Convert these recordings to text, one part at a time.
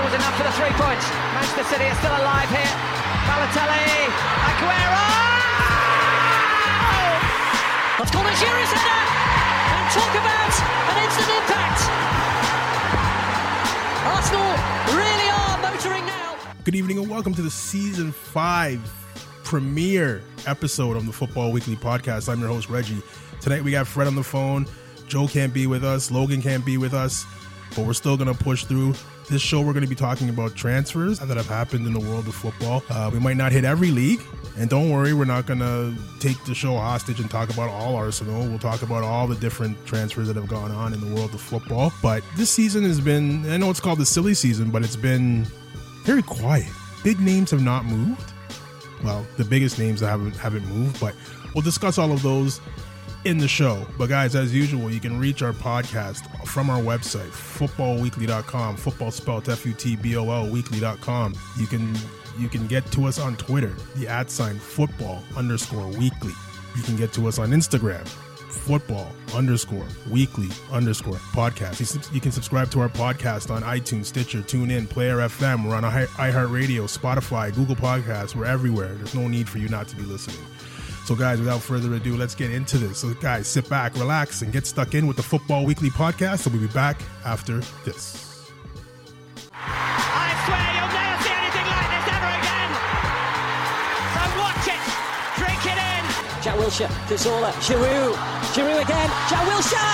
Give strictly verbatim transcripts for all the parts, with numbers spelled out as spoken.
was enough for the three points. Manchester City are still alive here. Balotelli, Aguero! That's called a serious header. And talk about an instant impact. Arsenal really are motoring now. Good evening and welcome to the season five premiere episode of the Football Weekly podcast. I'm your host, Reggie. Tonight we got Fred on the phone. Joe can't be with us. Logan can't be with us. But we're still going to push through. This show, we're going to be talking about transfers that have happened in the world of football. Uh, we might not hit every league. And don't worry, we're not going to take the show hostage and talk about all Arsenal. We'll talk about all the different transfers that have gone on in the world of football. But this season has been, I know it's called the silly season, but it's been very quiet. Big names have not moved. Well, the biggest names haven't haven't moved, but we'll discuss all of those in the show. But guys, as usual, you can reach our podcast from our website, football weekly dot com, football spelled F U T B O L weekly dot com. You can you can get to us on Twitter, the at sign football underscore weekly. You can get to us on Instagram, football underscore weekly underscore podcast. You, you can subscribe to our podcast on iTunes, Stitcher, TuneIn, Player F M. We're on iHeartRadio, Spotify, Google Podcasts. We're everywhere. There's no need for you not to be listening. So guys, without further ado, let's get into this. So guys, sit back, relax, and get stuck in with the Football Weekly podcast. So we'll be back after this. I swear you'll never see anything like this ever again. So watch it, drink it in. Jack Wilshere, Cazorla, Giroud, Giroud again, Jack Wilshere!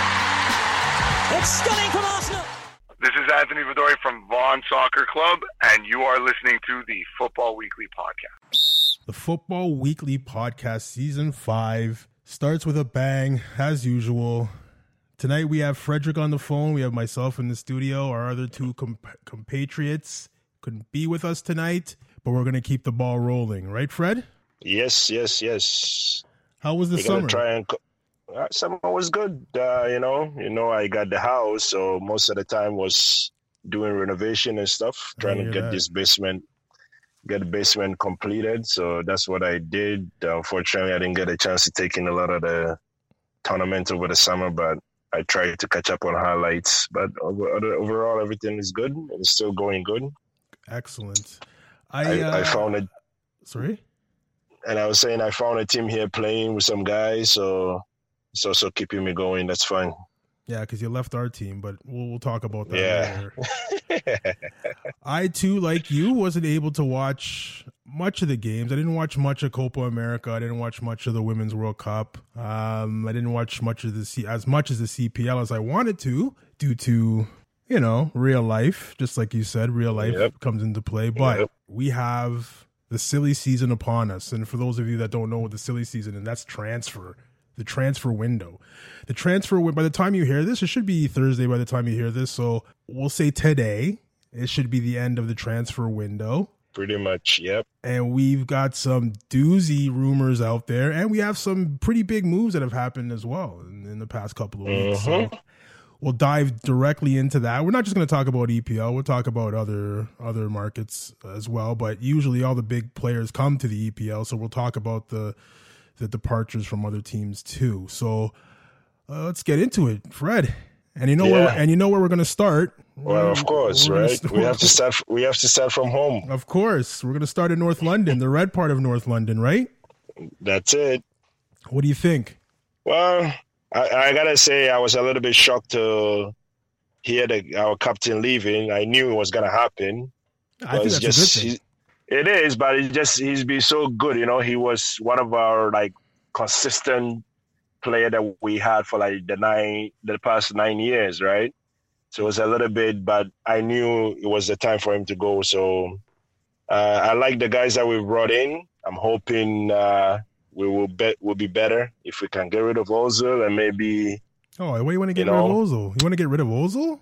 It's stunning from Arsenal! This is Anthony Vidori from Vaughan Soccer Club, and you are listening to the Football Weekly podcast. The Football Weekly podcast season five starts with a bang, as usual. Tonight we have Frederick on the phone. We have myself in the studio. Our other two comp- compatriots couldn't be with us tonight, but we're going to keep the ball rolling. Right, Fred? Yes, yes, yes. How was the We're summer? Gonna try and co- uh, summer was good. Uh, you know, you know, I got the house, so most of the time was doing renovation and stuff, trying to get that. this basement, get the basement completed. So that's what I did. Uh, unfortunately, I didn't get a chance to take in a lot of the tournament over the summer, but I tried to catch up on highlights. But over, overall, everything is good. It's still going good. Excellent. I, I, uh, I found it. Sorry? And I was saying I found a team here playing with some guys, so it's also keeping me going. That's fine. Yeah, because you left our team, but we'll, we'll talk about that Yeah. later. I, too, like you, wasn't able to watch much of the games. I didn't watch much of Copa America. I didn't watch much of the Women's World Cup. Um, I didn't watch much of the C- as much as the C P L as I wanted to due to, you know, real life. Just like you said, real life Yep. comes into play. But Yep. we have the silly season upon us. And for those of you that don't know what the silly season is, that's transfer. The transfer window. The transfer window, by the time you hear this, it should be Thursday by the time you hear this. So we'll say today, it should be the end of the transfer window. Pretty much, yep. And we've got some doozy rumors out there. And we have some pretty big moves that have happened as well in, in the past couple of weeks. So we'll dive directly into that. We're not just going to talk about E P L. We'll talk about other other markets as well. But usually all the big players come to the E P L. So we'll talk about the the departures from other teams too. So uh, let's get into it, Fred. And you know Yeah. where and you know where we're going to start. Well, of course, We're gonna right? st- we have to start. We have to start from home. Of course, we're going to start in North London, the red part of North London, right? That's it. What do you think? Well, I, I gotta say, I was a little bit shocked to hear the, our captain leaving. I knew it was gonna happen. I think It's that's just, a good thing. he- It is, but it just he's been so good. You know, he was one of our like consistent player that we had for like the nine, the past nine years, right? So it was a little bit, but I knew it was the time for him to go. So uh, I like the guys that we brought in. I'm hoping uh, we will bet will be better if we can get rid of Ozil and maybe Oh, why you want to get you rid of know. Ozil? You want to get rid of Ozil?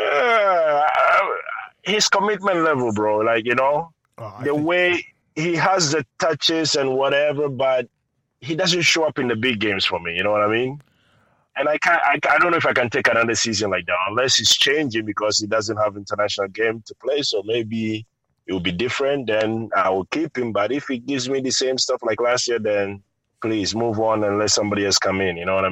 uh, his commitment level, bro. Like you know. Oh, I the think- way he has the touches and whatever, but he doesn't show up in the big games for me. You know what I mean? And I can't. I, I don't know if I can take another season like that unless he's changing because he doesn't have international game to play. So maybe it will be different. Then I will keep him. But if he gives me the same stuff like last year, then please move on and let somebody else come in. You know what I mean?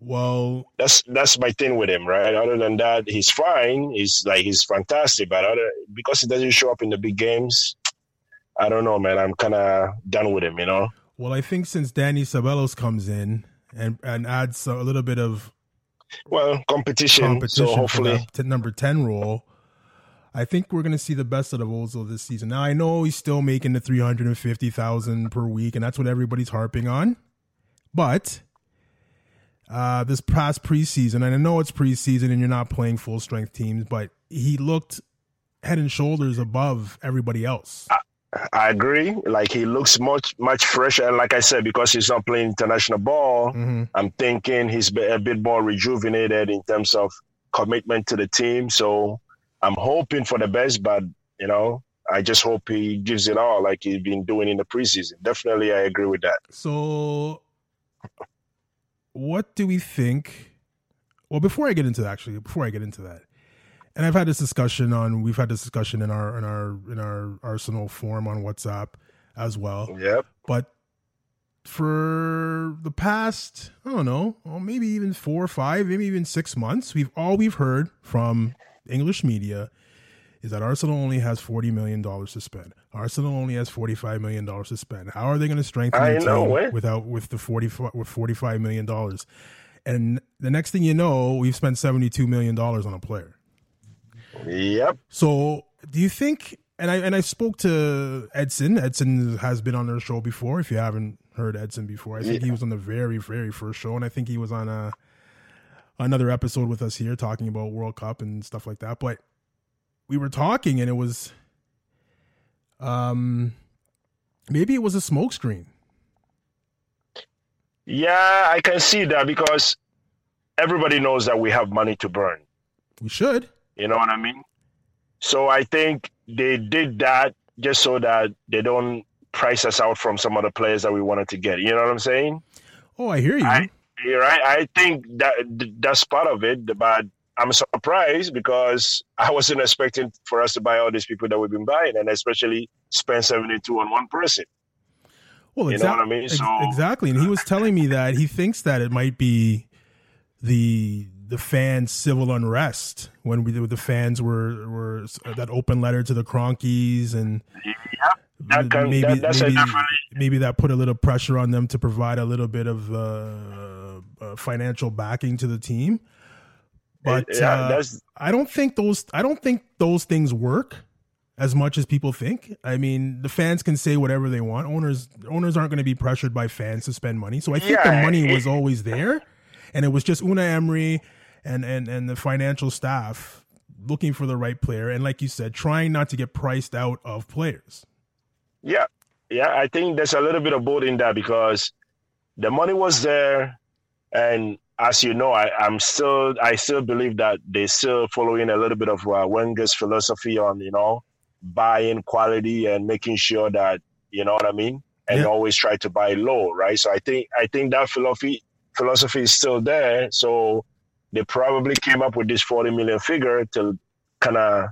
Well, that's that's my thing with him, right? Other than that, he's fine. He's like he's fantastic, but other because he doesn't show up in the big games, I don't know, man. I'm kind of done with him, you know. Well, I think since Danny Ceballos comes in and and adds a little bit of well competition, competition so hopefully for that number ten role, I think we're going to see the best out of Ozil this season. Now, I know he's still making the three hundred fifty thousand per week, and that's what everybody's harping on. But uh, this past preseason, and I know it's preseason and you're not playing full-strength teams, but he looked head and shoulders above everybody else. I, I agree. Like, he looks much, much fresher. And like I said, because he's not playing international ball, Mm-hmm. I'm thinking he's a bit more rejuvenated in terms of commitment to the team. So I'm hoping for the best, but, you know, I just hope he gives it all like he's been doing in the preseason. Definitely, I agree with that. So what do we think? Well, before I get into that, actually, before I get into that, and I've had this discussion on, we've had this discussion in our, in our, in our Arsenal forum on WhatsApp as well. Yep. But for the past, I don't know, well, maybe even four or five, maybe even six months, we've all we've heard from English media is that Arsenal only has forty million dollars to spend. Arsenal only has forty-five million dollars to spend. How are they going to strengthen I their know, team eh? without with the forty with forty-five million dollars? And the next thing you know, we've spent seventy-two million dollars on a player. Yep. So do you think, and I and I spoke to Edson. Edson has been on their show before. If you haven't heard Edson before, I think Yeah. he was on the very, very first show, and I think he was on a another episode with us here talking about World Cup and stuff like that. But we were talking, and it was, um, maybe it was a smokescreen. Yeah, I can see that because everybody knows that we have money to burn. We should. You know what I mean? So I think they did that just so that they don't price us out from some of the players that we wanted to get. You know what I'm saying? Oh, I hear you. I, you're right. I think that that's part of it, but I'm surprised because I wasn't expecting for us to buy all these people that we've been buying, and especially spend seventy-two on one person. Well, You exa- know what I mean? ex- So- exactly. And he was telling me that he thinks that it might be the the fans' civil unrest when we the fans were were that open letter to the Cronkies, and Yeah, that can, maybe that, that's maybe, a definitely. maybe that put a little pressure on them to provide a little bit of uh, uh, financial backing to the team. But Yeah, uh, that's- I don't think those I don't think those things work as much as people think. I mean, the fans can say whatever they want. Owners owners aren't going to be pressured by fans to spend money. So I think the Yeah, money it- was always there, and it was just Unai Emery and and and the financial staff looking for the right player, and like you said, trying not to get priced out of players. Yeah, yeah. I think there's a little bit of both in that because the money was there, and as you know, I, I'm still, I still believe that they're still following a little bit of uh, Wenger's philosophy on, you know, buying quality and making sure that, you know what I mean, and Yeah. always try to buy low, right? So I think, I think that philosophy philosophy is still there. So they probably came up with this forty million figure to kind of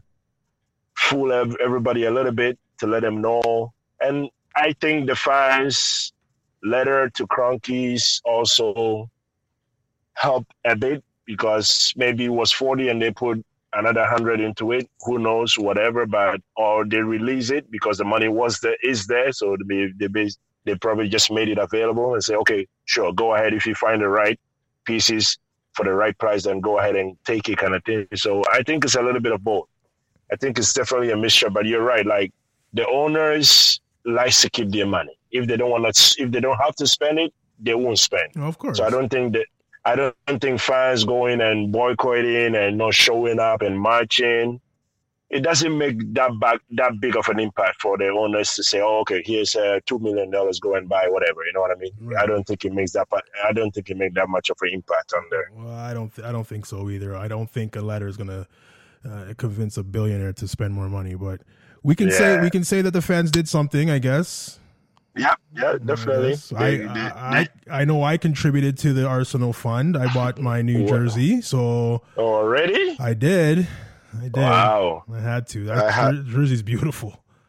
fool ev- everybody a little bit to let them know. And I think the fans' letter to Cronkies also helped a bit because maybe it was forty and they put another one hundred into it. Who knows, whatever. But or they release it because the money was there, is there. So they they they probably just made it available and say, okay, sure, go ahead if you find the right pieces for the right price, then go ahead and take it, kind of thing. So I think it's a little bit of both. I think it's definitely a mixture. But you're right, like the owners likes to keep their money. If they don't want to, if they don't have to spend it, they won't spend. Of course. So I don't think that I don't think fans going and boycotting and not showing up and marching, it doesn't make that back that big of an impact for the owners to say, "Oh, okay, here's uh, two million dollars, go and buy whatever." You know what I mean? Right. I don't think it makes that. I don't think it makes that much of an impact on there. Well, I don't. Th- I don't think so either. I don't think a letter is going to uh, convince a billionaire to spend more money. But we can say Yeah. we can say that the fans did something, I guess. Yeah, yeah, definitely. Yes. I, They- they- I, I I know I contributed to the Arsenal fund. I bought my new jersey, so already? I did. I did. Wow. I had to. I That had- jer- jersey's beautiful.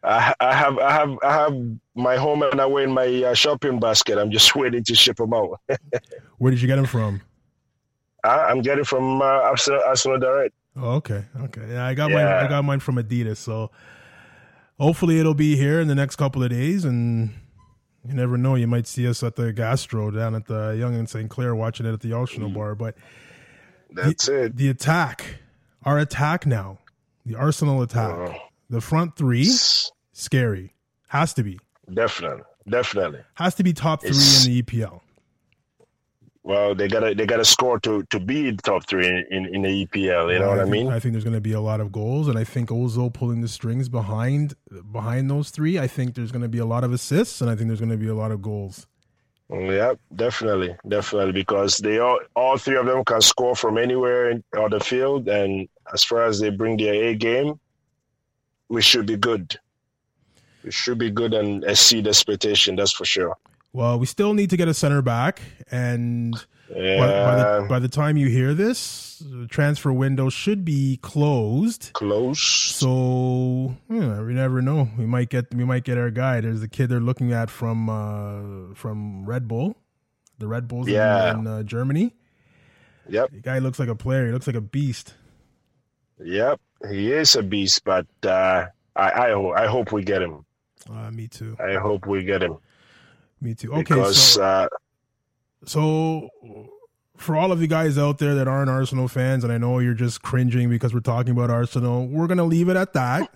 I, I have I have I have my home and away in my uh, shopping basket. I'm just waiting to ship them out. Where did you get them from? I, I'm getting from uh, Arsenal, Arsenal Direct. Oh, okay, okay. Yeah, I got Yeah. mine. I got mine from Adidas. So hopefully it'll be here in the next couple of days, and you never know. You might see us at the Gastro down at the Yonge and Saint Clair watching it at the Arsenal bar. But That's the, it. The attack, our attack now, the Arsenal attack, Oh. the front three, scary. Has to be. Definitely, definitely. Has to be top three It's- in the E P L. Well, they gotta they gotta score to to be the top three in, in, in the E P L. You know Well, what I think, mean? I think there's going to be a lot of goals, and I think Ozil pulling the strings behind behind those three. I think there's going to be a lot of assists, and I think there's going to be a lot of goals. Yeah, definitely, definitely, because they all all three of them can score from anywhere in, on the field, and as far as they bring their A game, we should be good. We should be good and exceed expectation. That's for sure. Well, we still need to get a center back, and Yeah, by, by, the, by the time you hear this, the transfer window should be closed. close. So yeah, we never know. We might get we might get our guy. There's the kid they're looking at from uh, from Red Bull, the Red Bulls Yeah. in, in uh, Germany. Yep, The guy looks like a player. He looks like a beast. yep. He is a beast, but uh, I I ho- I hope we get him. Uh, me too. I hope we get him Me too. Okay, because so, uh, so for all of you guys out there that aren't Arsenal fans, and I know you're just cringing because we're talking about Arsenal, we're gonna leave it at that.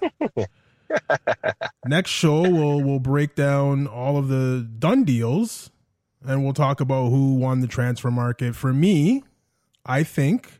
Next show, we'll we'll break down all of the done deals, and we'll talk about who won the transfer market. For me, I think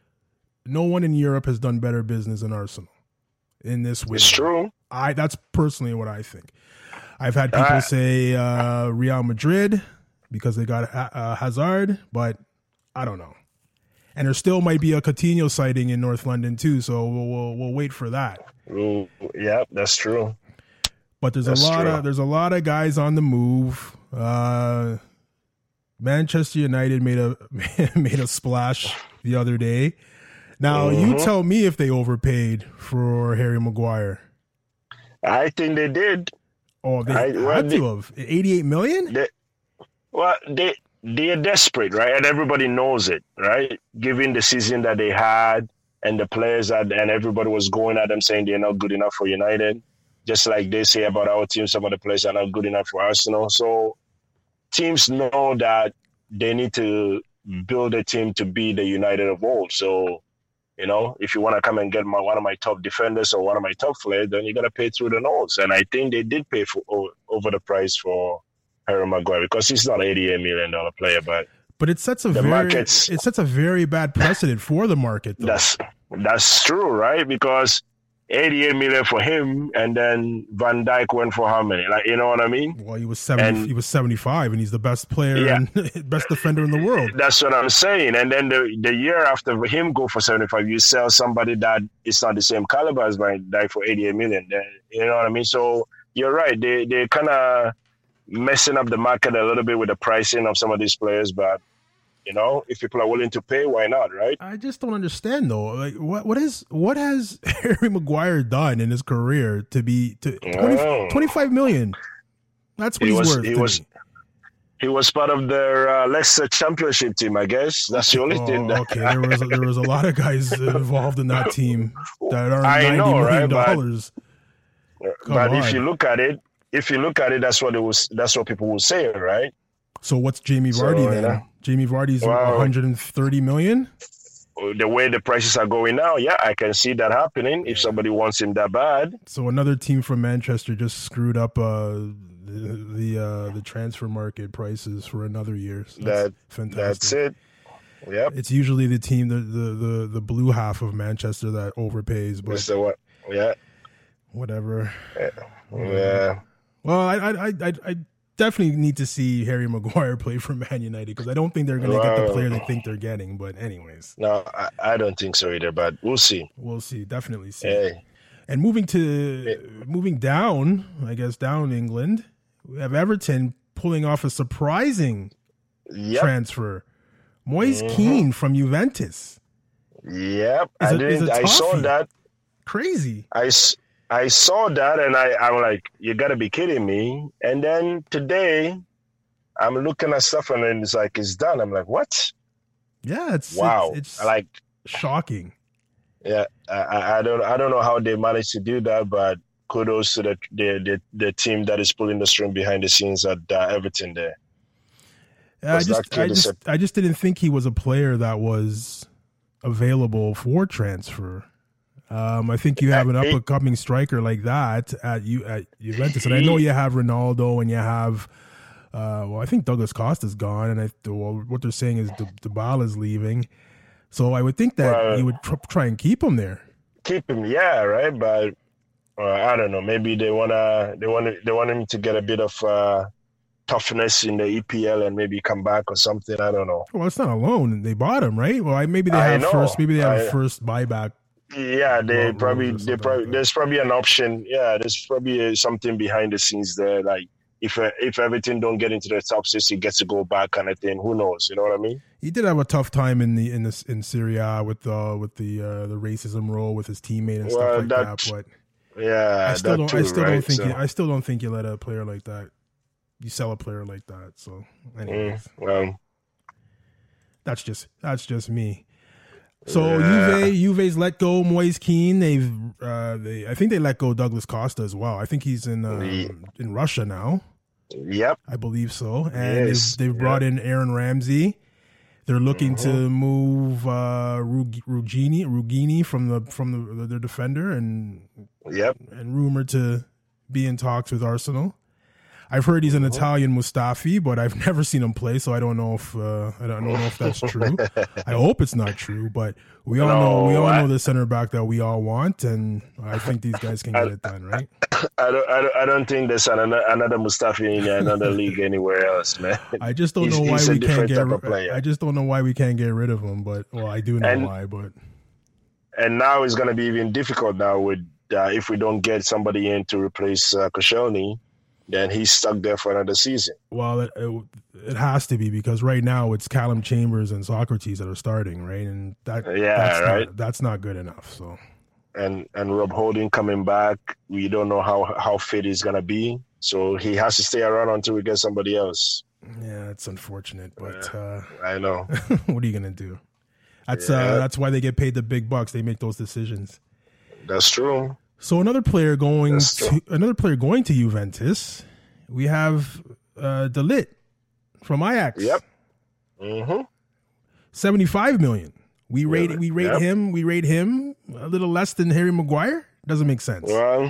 no one in Europe has done better business than Arsenal in this window. it's true. I that's personally what I think. I've had people Uh, say uh, Real Madrid because they got uh, Hazard, but I don't know. And there still might be a Coutinho sighting in North London too, so we'll we'll, we'll wait for that. Ooh, yep, that's true. But there's That's a lot true. of there's a lot of guys on the move. Uh, Manchester United made a made a splash the other day. Now you Mhm. tell me if they overpaid for Harry Maguire. I think they did. Oh, they I- well, had they- to have eighty-eight million. They, well, they they're desperate, right? And everybody knows it, right? Given the season that they had and the players that, and everybody was going at them saying they're not good enough for United, just like they say about our team, some of the players are not good enough for Arsenal. So teams know that they need to build a team to be the United of old. So, you know, if you want to come and get my, one of my top defenders or one of my top players, then you got to pay through the nose. And I think they did pay for o- over the price for Harry Maguire because he's not an eighty-eight million dollars player, but But it sets a The very markets- it sets a very bad precedent for the market, though. that's that's true, right? Because eighty-eight million for him, and then Van Dijk went for how many? Like, you know what I mean? Well, he was seventy. And- he was seventy-five, and he's the best player Yeah. and best defender in the world. That's what I'm saying. And then the the year after him go for seventy-five, you sell somebody that is not the same caliber as Van Dijk for eighty-eight million. Then, you know what I mean? So you're right. They they kind of messing up the market a little bit with the pricing of some of these players, but you know, if people are willing to pay, why not, right? I just don't understand though. Like, what what is what has Harry Maguire done in his career to be to twenty, Oh. twenty-five million? That's what He he's was- worth. he to was- me. He was part of their uh, Leicester championship team, I guess. That's the only Oh, thing. That, okay, there was there was a lot of guys involved in that team that are I ninety know, million right? But- dollars. Come but on. if you look at it, if you look at it, that's what it was. That's what people will say, right? So what's Jamie So, Vardy you then? know. Jamie Vardy's Wow. one hundred thirty million. The way the prices are going now, yeah, I can see that happening. If somebody wants him that bad, So another team from Manchester just screwed up uh, the the, uh, the transfer market prices for another year. So that's that fantastic. that's it. Yep. It's usually the team, the, the the the blue half of Manchester that overpays, but Mister What? Yeah. whatever. Yeah. Well, I I I I I definitely need to see Harry Maguire play for Man United because I don't think they're going to get the Wow. player they think they're getting. But anyways, No, I, I don't think so either. But we'll see. we'll see. Definitely see. Hey. And moving to moving down, I guess down England, we have Everton pulling off a surprising Yep. transfer. Moise Mhm. Keane from Juventus. Yep. Is I it- is didn't. it I saw toffee? that. Crazy. I, s- I saw that and I, I'm like, you got to be kidding me. And then today, I'm looking at stuff and it's like, it's done. I'm like, what? Yeah, it's wow. It's, it's like shocking. Yeah, I, I don't I don't know how they managed to do that, but kudos to the the the, the team that is pulling the string behind the scenes at uh, Everton there. Yeah, I just I just, a- I just didn't think he was a player that was available for transfer. Um, I think you have an up and coming striker like that at you at Juventus, and I know you have Ronaldo and you have. Uh, well, I think Douglas Costa's gone, and I, well, what they're saying is Dybala's leaving. So I would think that well, you would tr- try and keep him there. Keep him, yeah, right. But uh, I don't know. Maybe they wanna they want they want him to get a bit of uh, toughness in the E P L and maybe come back or something. I don't know. Well, it's not a loan. They bought him, right? Well, I, maybe they have first. Maybe they have I, first buyback. Yeah, they probably they probably like there's probably an option. Yeah, there's probably something behind the scenes there, like. If uh, if everything don't get into the top six, he gets to go back kind of thing. Who knows? You know what I mean? He did have a tough time in the in this in Serie A with uh, with the uh, the racism role with his teammate and well, stuff like that. that. But yeah, I still that don't. too, I still right? don't think. So, you, I still don't think you let a player like that. You sell a player like that. So, anyways, mm, well, that's just that's just me. So yeah. Juve, Juve's let go Moise Kean. They've, uh, they, I think they let go Douglas Costa as well. I think he's in uh, yeah. in Russia now. Yep, I believe so. And yes. they've, they've brought yep. in Aaron Ramsey. They're looking mm-hmm. to move uh, Rug- Rugini, Rugini from the from the their defender, and yep, and rumored to be in talks with Arsenal. I've heard he's an mm-hmm. Italian Mustafi, but I've never seen him play, so I don't know if uh, I don't know if that's true. I hope it's not true, but we all no, know we all I, know the center back that we all want, and I think these guys can get I, it done, right? I don't, I don't, I don't think there's another, another Mustafi in another league anywhere else, man. I just don't he's, know why we can't get. Rid, I just don't know why we can't get rid of him, but well, I do know and, why, but and now it's going to be even difficult now with uh, if we don't get somebody in to replace uh, Koscielny. Then he's stuck there for another season. Well, it, it it has to be because right now it's Callum Chambers and Socrates that are starting, right? And that yeah, that's right. Not, that's not good enough. So, and and Rob Holding coming back, we don't know how how fit he's gonna be. So he has to stay around until we get somebody else. Yeah, it's unfortunate, but yeah, uh, I know. What are you gonna do? That's yeah. uh, that's why they get paid the big bucks. They make those decisions. That's true. So another player going to another player going to Juventus, we have uh, De Ligt from Ajax. Yep. Mm-hmm. Seventy-five million. We rate yeah, we rate yep. him. We rate him a little less than Harry Maguire. Doesn't make sense. Well,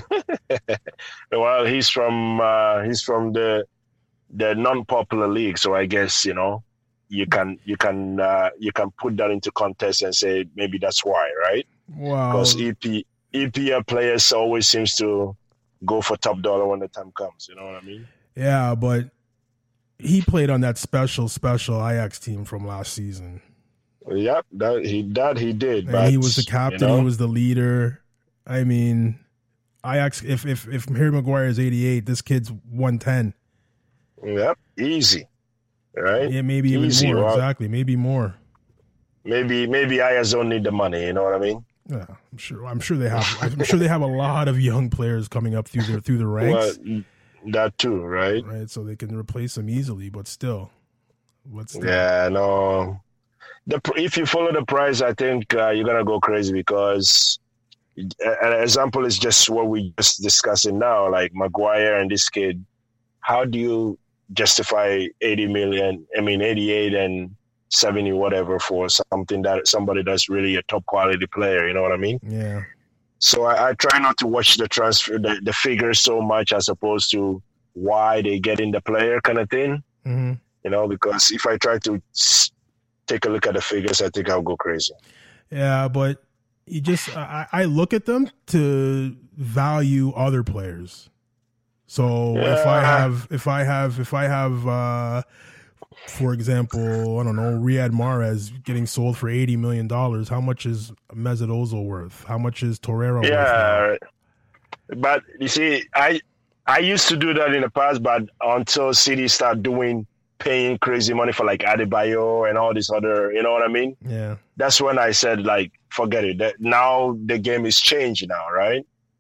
well, he's from uh, he's from the the non-popular league, so I guess you know you can you can uh, you can put that into context and say maybe that's why, right? Wow. Because E P E P L players always seems to go for top dollar when the time comes. You know what I mean? Yeah, but he played on that special, special Ajax team from last season. Yep, that he that he did. And but, he was the captain. You know? He was the leader. I mean, Ajax. If if if Harry Maguire is eighty-eight, this kid's one ten. Yep, easy. Right? Yeah, maybe even easy, more. Well, exactly, maybe more. Maybe maybe Ajax don't need the money. You know what I mean? Yeah, I'm sure. I'm sure they have. I'm sure they have a lot of young players coming up through their through the ranks. Well, that too, right? Right, so they can replace them easily. But still, what's yeah, no. The if you follow the price, I think uh, you're gonna go crazy because an example is just what we just discussing now, like Maguire and this kid. How do you justify eighty million? I mean, eighty-eight and seventy whatever for something that somebody that's really a top quality player, you know what I mean? Yeah. So I, I try not to watch the transfer, the, the figures so much as opposed to why they get in the player kind of thing, mm-hmm. you know, because if I try to take a look at the figures, I think I'll go crazy. Yeah, but you just, I, I look at them to value other players. So yeah. if I have, if I have, if I have, uh, for example, I don't know, Riyad Mahrez getting sold for eighty million dollars. How much is Mesut Ozil worth? How much is Torreira yeah, worth? Yeah, but you see, I I used to do that in the past, but until City start doing, paying crazy money for like Adebayo and all this other, you know what I mean? Yeah. That's when I said, like, forget it. That now the game is changed now, right?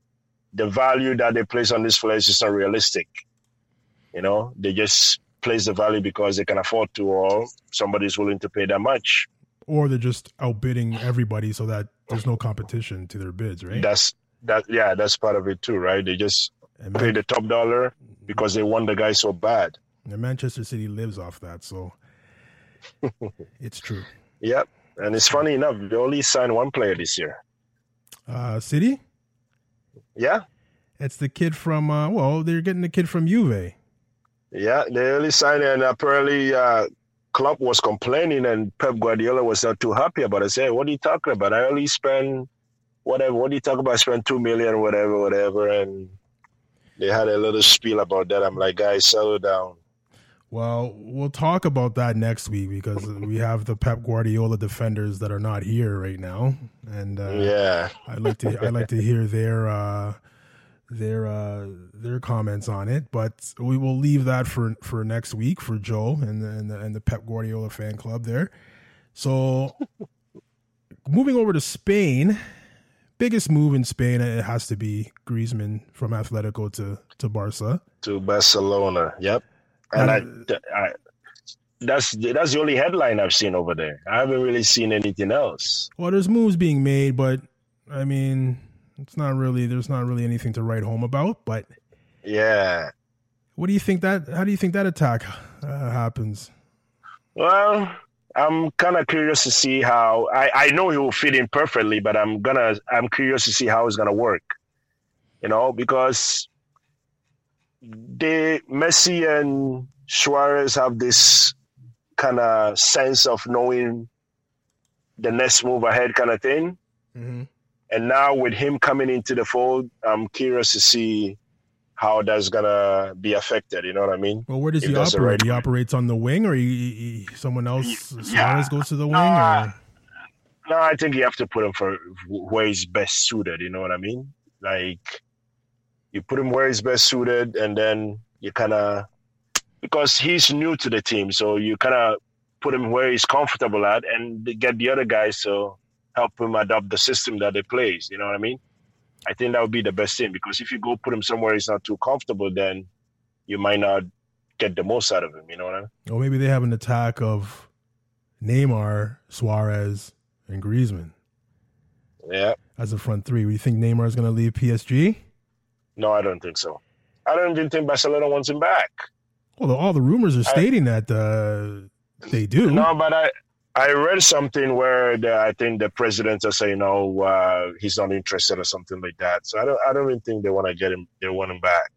the value that they place on these players is not realistic. You know, they just place the value because they can afford to, or somebody's willing to pay that much. Or they're just outbidding everybody so that there's no competition to their bids, right? That's that. Yeah, that's part of it too, right? They just and pay Man- the top dollar because they want the guy so bad. And Manchester City lives off that, so it's true. Yep, and it's funny enough, they only signed one player this year. Uh, City? Yeah. It's the kid from, uh, well, they're getting the kid from Juve. Yeah, they only signed, and apparently uh, Klopp was complaining, and Pep Guardiola was not too happy about it. I said, what are you talking about? I only spend whatever. What do you talk about? I spend two million, whatever, whatever. And they had a little spiel about that. I'm like, guys, settle down. Well, we'll talk about that next week because we have the Pep Guardiola defenders that are not here right now, and uh, yeah, I'd like to I'd like to hear their uh, their uh, their comments on it. But we will leave that for, for next week for Joe and the, and the and the Pep Guardiola fan club there. So, moving over to Spain, biggest move in Spain it has to be Griezmann from Atletico to to Barca to Barcelona. Yep. And I, I, that's that's the only headline I've seen over there. I haven't really seen anything else. Well, there's moves being made, but I mean, it's not really. There's not really anything to write home about. But yeah, what do you think that? How do you think that attack uh, happens? Well, I'm kind of curious to see how. I, I know he will fit in perfectly, but I'm gonna. I'm curious to see how it's gonna work. You know, because they Messi and Suarez have this kind of sense of knowing the next move ahead kind of thing. Mm-hmm. And now with him coming into the fold, I'm curious to see how that's going to be affected. You know what I mean? Well, where does if he operate? Right he operates on the wing or he, he, someone else, yeah. Suarez goes to the wing? Uh, or? No, I think you have to put him for where he's best suited. You know what I mean? Like, you put him where he's best suited, and then you kind of, because he's new to the team, so you kind of put him where he's comfortable at and get the other guys to help him adopt the system that they plays. You know what I mean? I think that would be the best thing, because if you go put him somewhere he's not too comfortable, then you might not get the most out of him. You know what I mean? Or maybe they have an attack of Neymar, Suarez, and Griezmann. Yeah. As a front three. Do you think Neymar is going to leave P S G? No, I don't think so. I don't even think Barcelona wants him back. Well, all the rumors are stating I, that uh, they do. No, but I I read something where the, I think the president is saying, no, uh, he's not interested or something like that. So I don't I don't even think they want to get him. They want him back.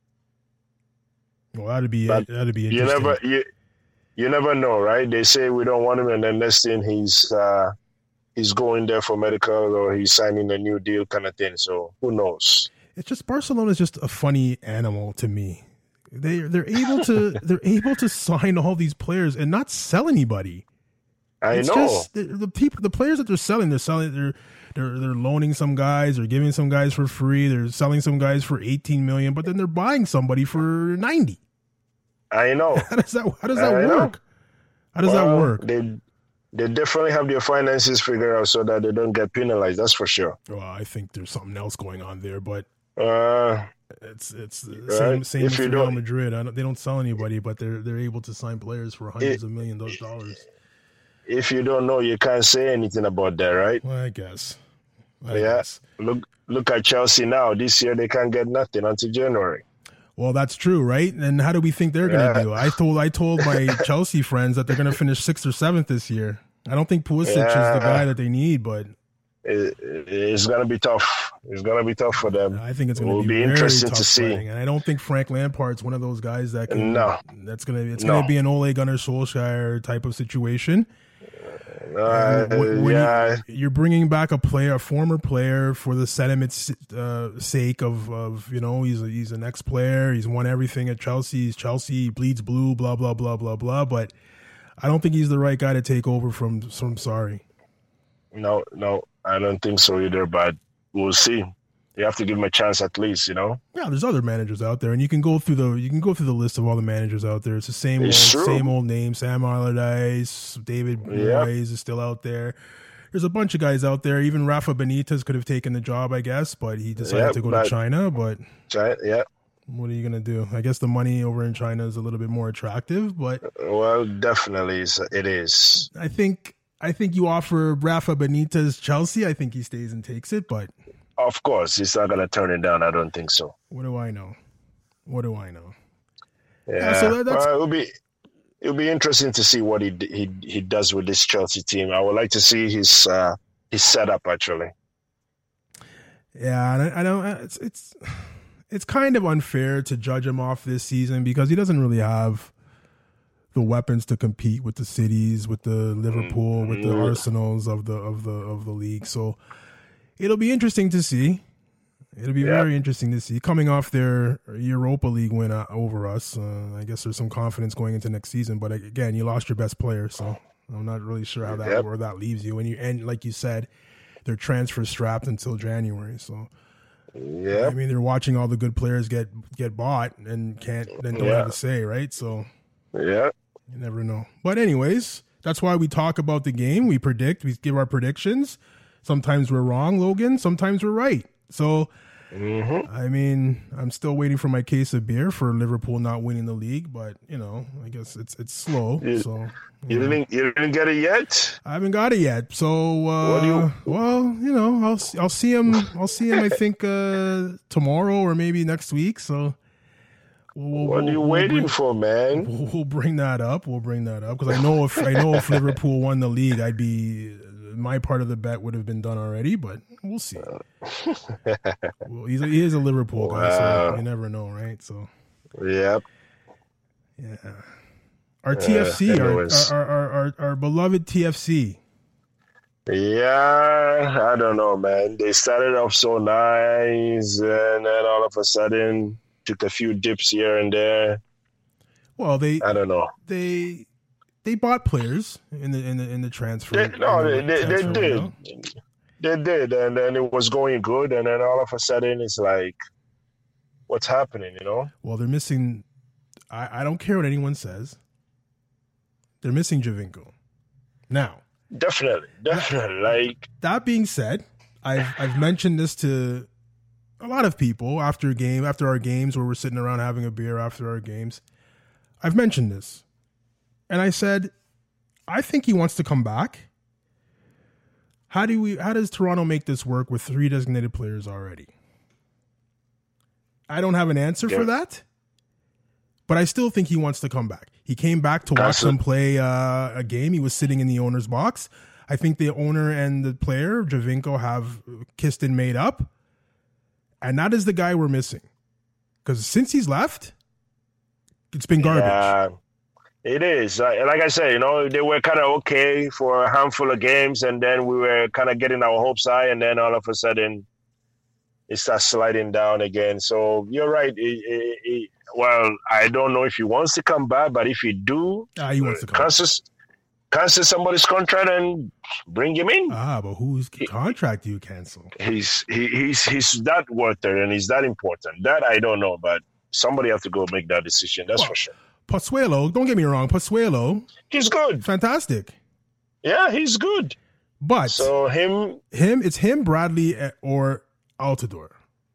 Well, that'd be but that'd be interesting. You never you, you never know, right? They say we don't want him, and then next thing he's uh, he's going there for medical or he's signing a new deal kind of thing. So who knows? It's just Barcelona is just a funny animal to me. They they're able to they're able to sign all these players and not sell anybody. I it's know just, the, the people the players that they're selling. They're selling. They're they're they're loaning some guys. They're giving some guys for free. They're selling some guys for eighteen million. But then they're buying somebody for ninety. I know. How does that How does that I work? Know. How does well, that work? They they definitely have their finances figured out so that they don't get penalized. That's for sure. Well, I think there's something else going on there, but. Uh, it's it's the right? same same if as Real Madrid. I don't, they don't sell anybody, but they're they're able to sign players for hundreds it, of millions of dollars. If you don't know, you can't say anything about that, right? Well, I guess. I yeah. Guess. Look look at Chelsea now. This year they can't get nothing until January. Well, that's true, right? And how do we think they're going to yeah. do? I told I told my Chelsea friends that they're going to finish sixth or seventh this year. I don't think Pulisic yeah. is the guy that they need, but. It, it's going to be tough. It's going to be tough for them. I think it's going it to be, be very interesting tough to see. Fighting. And I don't think Frank Lampard's one of those guys that can. No, that's going to. It's no. going to be an Ole Gunnar Solskjaer type of situation. Uh, when, when yeah, you, you're bringing back a player, a former player, for the sentiment's uh, sake of, of you know he's a, he's an ex-player. He's won everything at Chelsea. He's Chelsea. He bleeds blue. Blah blah blah blah blah. But I don't think he's the right guy to take over from from Sarri. No, no, I don't think so either, but we'll see. You have to give him a chance at least, you know? Yeah, there's other managers out there, and you can go through the you can go through the list of all the managers out there. It's the same it's old true. same old name. Sam Allardyce, David yep. Moyes is still out there. there's a bunch of guys out there. Even Rafa Benitez could have taken the job, I guess, but he decided Yep, to go but- to China. But China, yeah. what are you gonna do? I guess the money over in China is a little bit more attractive, but Well, definitely it's- it is. I think I think you offer Rafa Benitez Chelsea. I think he stays and takes it, but Of course, he's not going to turn it down. I don't think so. what do I know? What do I know? Yeah, so that- that's- well, it'll be it'll be interesting to see what he d- he he does with this Chelsea team. I would like to see his uh, his setup actually. Yeah, and I, I don't. It's it's it's kind of unfair to judge him off this season because he doesn't really have the weapons to compete with the cities, with the Liverpool, with the Mm. Arsenals of the of the of the league. So it'll be interesting to see. It'll be Yeah. very interesting to see. Coming off their Europa League win uh, over us, uh, I guess there's some confidence going into next season. But again, you lost your best player, so I'm not really sure how that Yep. where that leaves you. And you and like you said, they're transfer strapped until January. So Yeah, I mean, they're watching all the good players get get bought and can't then don't Yeah. have a say, right? So yeah. you never know. But anyways, that's why we talk about the game. We predict, we give our predictions. Sometimes we're wrong, Logan. Sometimes we're right. So, Mm-hmm. I mean, I'm still waiting for my case of beer for Liverpool not winning the league, but you know, I guess it's it's slow. You- So You didn't you didn't get it yet? I haven't got it yet. So, uh, What do you- well, you know, I'll I'll see him. I'll see him. I think uh, tomorrow or maybe next week. So, we'll, we'll, What are you we'll waiting bring, for, man? We'll, we'll bring that up. We'll bring that up because I know if I know if Liverpool won the league, I'd be my part of the bet would have been done already. But we'll see. well, he's a, he is a Liverpool guy, so Wow. you never know, right? So, Yep. yeah. Our T F C, our, anyways. our, our, our, our beloved T F C. Yeah, I don't know, man. They started off so nice, and then all of a sudden took a few dips here and there. Well, they I don't know. they they bought players in the in the in the transfer. They, no, in they, the they, they transfer did. window. They did, and then it was going good, and then all of a sudden it's like, what's happening, you know? Well, they're missing. I, I don't care what anyone says. They're missing Javinko. Now, Definitely, definitely. Like, that being said, I've I've mentioned this to a lot of people after a game, after our games where we're sitting around having a beer after our games. I've mentioned this, and I said, I think he wants to come back. How do we? How does Toronto make this work with three designated players already? I don't have an answer Yeah. for that, but I still think he wants to come back. He came back to watch That's them it. play uh, a game. He was sitting in the owner's box. I think the owner and the player, Javinko, have kissed and made up, and that is the guy we're missing. Because since he's left, it's been garbage. yeah, it is. Uh, Like I said, you know, they were kind of okay for a handful of games, and then we were kind of getting our hopes high, and then all of a sudden it starts sliding down again. So you're right. It, it, it, well, I don't know if he wants to come back, but if he do, Ah, he wants to come back. cancel, cancel somebody's contract and bring him in. Ah, but whose contract do you cancel? he's he, he's he's that worth it, and he's that important. That I don't know, but somebody have to go make that decision. That's Well, for sure. Pozuelo, don't get me wrong, Pozuelo, He's good. fantastic. Yeah, he's good. But So him, him, it's him, Bradley, eh, or Altidore.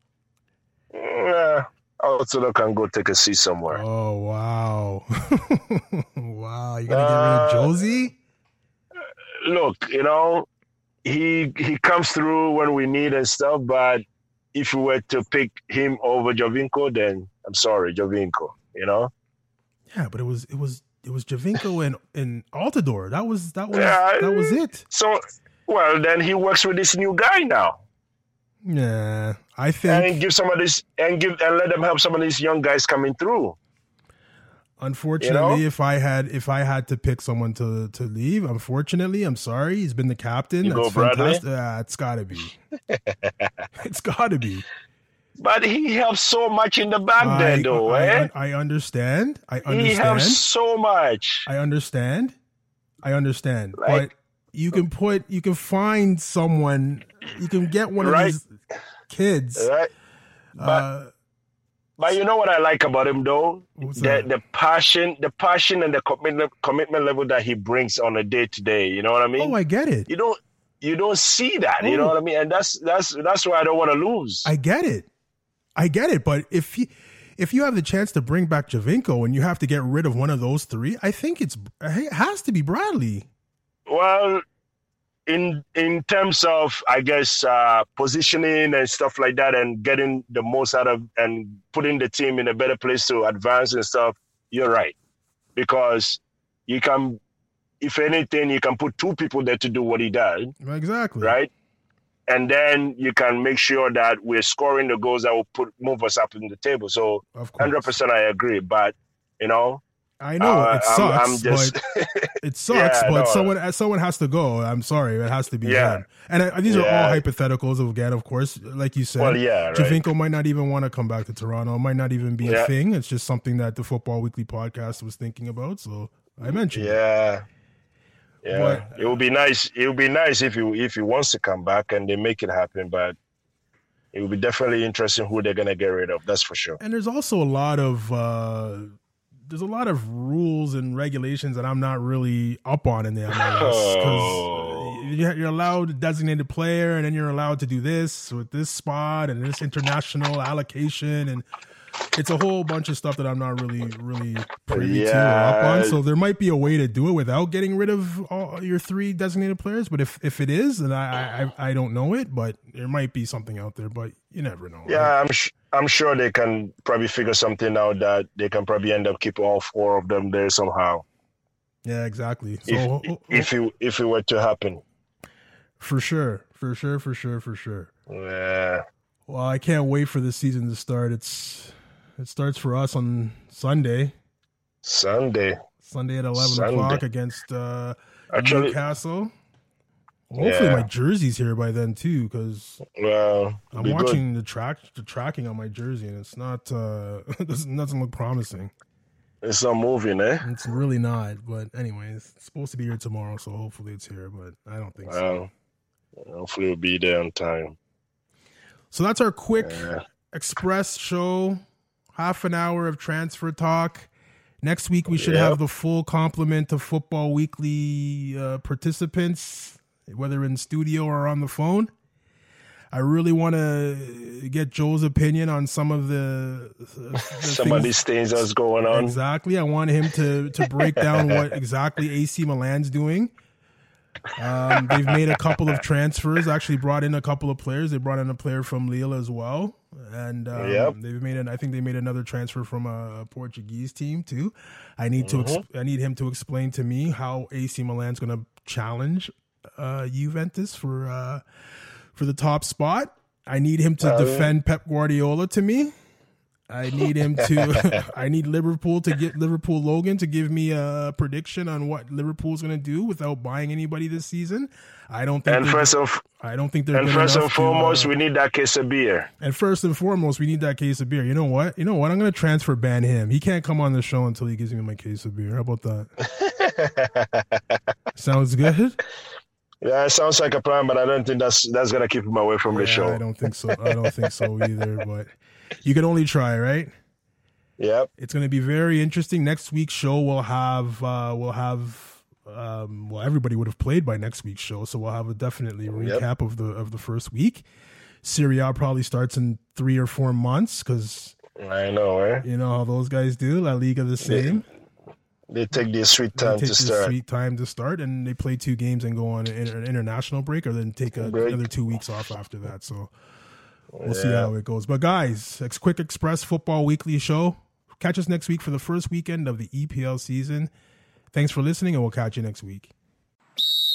uh, Altidore can go take a seat somewhere. Oh, wow. wow. You're going to get rid of Uh, Josie? Look, you know, he he comes through when we need and stuff, but if we were to pick him over Jovinko, then I'm sorry, Jovinko. You know. Yeah, but it was it was it was Javinko and, and Altidore. That was that was Yeah, that was it. So, well, then he works with this new guy now. Nah, I and think give some of this and give and let them help some of these young guys coming through. unfortunately, you know? if I had if I had to pick someone to to leave, unfortunately, I'm sorry, he's been the captain. You go That's Bradley? fantastic. Ah, it's got to be. It's got to be. But he helps so much in the back I, there, though. I, eh? I, I understand. I he understand. helps so much. I understand. I understand. Like- but you can put, you can find someone, you can get one of Right. these kids. Right? But Uh, but you know what I like about him, though, What's the that? the passion, the passion and the commitment commitment level that he brings on a day to day. You know what I mean? oh, I get it. you don't you don't see that. Oh. You know what I mean? And that's that's that's why I don't want to lose. I get it. I get it. But if you, if you have the chance to bring back Giovinco and you have to get rid of one of those three, I think it's it has to be Bradley. Well, in in terms of, I guess, uh, positioning and stuff like that, and getting the most out of and putting the team in a better place to advance and stuff, you're right. Because you can, if anything, you can put two people there to do what he does. Exactly. Right? And then you can make sure that we're scoring the goals that will put move us up in the table. So Of course. one hundred percent I agree. But, you know, I know uh, it sucks, I'm, I'm just, but it sucks. Yeah, but no. someone someone has to go. I'm sorry, it has to be Yeah. him. And uh, these are Yeah. all hypotheticals. Again, of course, like you said, Well, yeah, right. Giovinco might not even want to come back to Toronto. It might not even be a Yeah. thing. It's just something that the Football Weekly podcast was thinking about. So I mentioned it. Yeah. Yeah. But- it would be nice. It would be nice if he if he wants to come back and they make it happen, but it would be definitely interesting who they're gonna get rid of, that's for sure. And there's also a lot of uh, there's a lot of rules and regulations that I'm not really up on in the M L S, Oh. because you're allowed a designated player, and then you're allowed to do this with this spot and this international allocation, and it's a whole bunch of stuff that I'm not really really privy to or up on. Yeah. So there might be a way to do it without getting rid of all your three designated players. But if if it is, then I I, I don't know it, but there might be something out there. But you never know. right? Yeah, I'm sh- I'm sure they can probably figure something out that they can probably end up keeping all four of them there somehow. Yeah, exactly. So If if it if it were to happen. for sure, for sure, for sure, for sure. Yeah. Well, I can't wait for the season to start. It's it starts for us on Sunday, Sunday. Sunday at eleven Sunday. o'clock against uh, Actually, Newcastle. Hopefully, Yeah. my jersey's here by then too, because well, I'm be good. watching the track, the tracking on my jersey, and it's not uh, it doesn't doesn't look promising. It's not moving, eh? It's really not. But anyways, it's supposed to be here tomorrow, so hopefully it's here. But I don't think so. Well, hopefully it'll be there on time. So that's our quick Yeah. express show. Half an hour of transfer talk. Next week we should Yep. have the full complement of Football Weekly uh, participants, whether in studio or on the phone. I really want to get Joe's opinion on some of the, the Some of things- these things that's going on. Exactly. I want him to to break down what exactly A C Milan's doing. Um, they've made a couple of transfers. Actually, brought in a couple of players. They brought in a player from Lille as well, and um, Yep. they've made an. I think they made another transfer from a Portuguese team too. I need to. Ex- I need him to explain to me how A C Milan's going to challenge uh, Juventus for uh, for the top spot. I need him to Uh, defend Pep Guardiola to me. I need him to. I need Liverpool to get Liverpool Logan to give me a prediction on what Liverpool's going to do without buying anybody this season. I don't think. And they're- first and, I don't think they're. and good first and enough to, foremost, uh, we need that case of beer. and first and foremost, we need that case of beer. You know what? You know what? I'm going to transfer ban him. He can't come on the show until he gives me my case of beer. How about that? Sounds good. Yeah, it sounds like a plan, but I don't think that's that's gonna keep him away from the Yeah, show. I don't think so. I don't think so either. But you can only try, right? Yep. It's going to be very interesting. Next week's show we'll have uh, we'll have um, well everybody would have played by next week's show, so we'll have a definitely recap Yep. of the of the first week. Serie A probably starts in three or four months because I know, eh? you know how those guys do. La Liga the same. They take their sweet They time take to this start. sweet time to start, and they play two games and go on an inter- international break, or then take a, Break. another two weeks off after that. So we'll see Yeah. how it goes. But guys, it's Quick Express Football Weekly Show. Catch us next week for the first weekend of the E P L season. Thanks for listening, and we'll catch you next week.